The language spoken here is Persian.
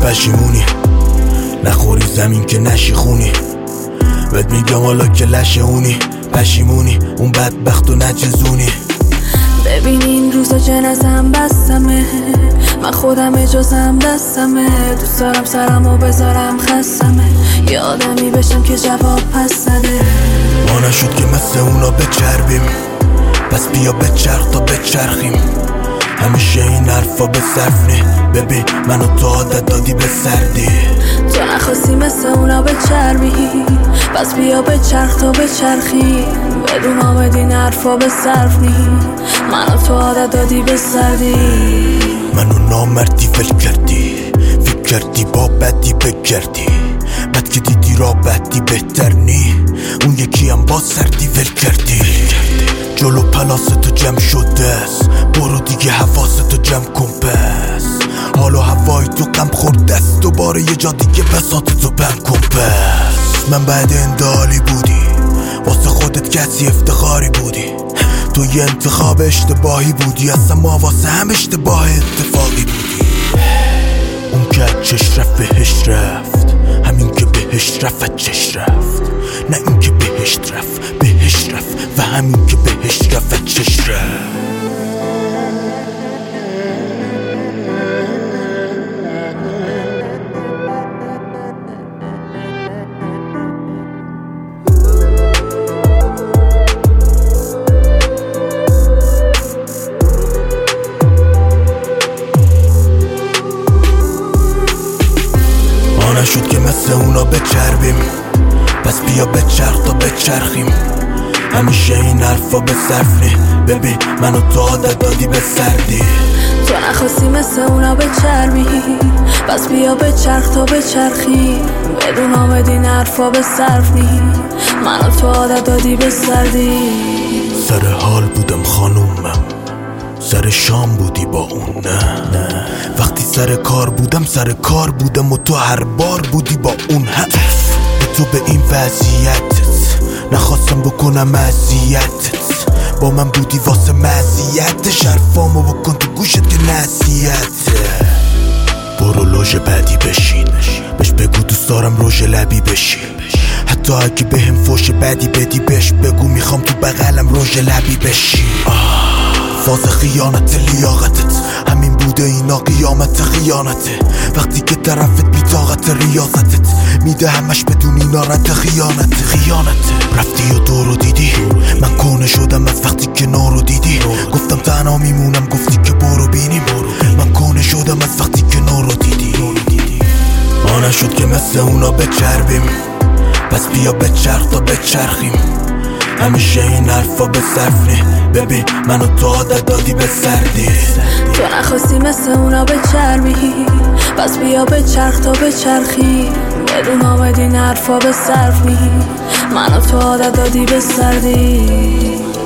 پشیمونی، نخوری زمین که نشی خونی. بهت میگم حالا که لشه اونی، پشیمونی اون بدبخت و نچزونی. ببین این روزا جنازم بستمه، من خودم اجازم دستمه. دوست دارم سرمو بذارم خستمه، یه آدمی بشم که جواب پس نده. ما نشد که مثل اونا بچربیم، پس بیا بچرخ تا بچرخیم. همیشه این حرفا به صرف نی، ببین منو تو عادت دادی به سردی. تو نخواستی مثل اونا بچربی، پس بیا بچرخ تا بچرخی. بدون آمد این حرفا به صرف نی، منو تو عادت دادی به سردی. منو نامردی ول کردی، فکر کردی با بدی بگردی. بد که دیدی را بدی بهتر نی، اون یکی هم با سردی ول کردی. جلو پلاستو جمع شده است، برو دیگه حواستو جمع کن پس. حالا هوای تو غم خورده است، دوباره یه جا دیگه بساطتو بم کن پس. من بعد اندالی بودی، واسه خودت کسی افتخاری بودی. تو یه انتخاب اشتباهی بودی، اصلا ما واسه هم اشتباه اتفاقی بودی. اون که چش رفت بهش رفت، همین که بهش رفت چش رفت. نه این که بهش رفت بهش رفت، و همین که بهش رفت چش رفت. نشد که مثل اونا بچربیم، پس بیا بچرخ تا بچرخیم. همیشه این حرفا به صرف نی، ببین منو تو عادت دادی به سردی. تو نخواستی مثل اونا بچربی، پس بیا بچرخ تا بچرخی. بدون آمد این حرفا به صرف نی، منو تو عادت دادی به سردی. سر حال بودم خانومم، سر شام بودی با اون نه. وقتی سر کار بودم سر کار بودم، و تو هر بار بودی با اون هدف. به تو به این وضعیتت نخواستم بکنم اذیتت، با من بودی واسه مزیت. شرفامو بکن تو گوشت که نصیحته. برو لوژ بعدی بشین، بهش بگو دوست دارم روژ لبی بشی. حتی اگه بهم فوش بدی بدی بهش بگو میخوام تو بغلم روژ لبی بشی. فاز خیانت لیاقتت همین بوده، اینا قیامت خیانته. وقتی که طرفت بی طاقت ریاضتت میده همش بدون اینا رد خیانته. رفتی و دورو دیدی، من کونه شدم از وقتی که نورو دیدی. گفتم تنها میمونم، گفتی که برو بینیم. من کونه شدم از وقتی که نورو دیدی. ما نشد که مثل اونا بچربیم، پس بیا بچرخ تا بچرخیم. همیشه این حرفا به صرف نی، ببین منو تو عادت دادی به سردی. تو نخواستی مثل اونا بچربی، پس بیا بچرخ تا بچرخی. بدون آمد این حرفا به صرف نی، منو تو عادت دادی به سردی.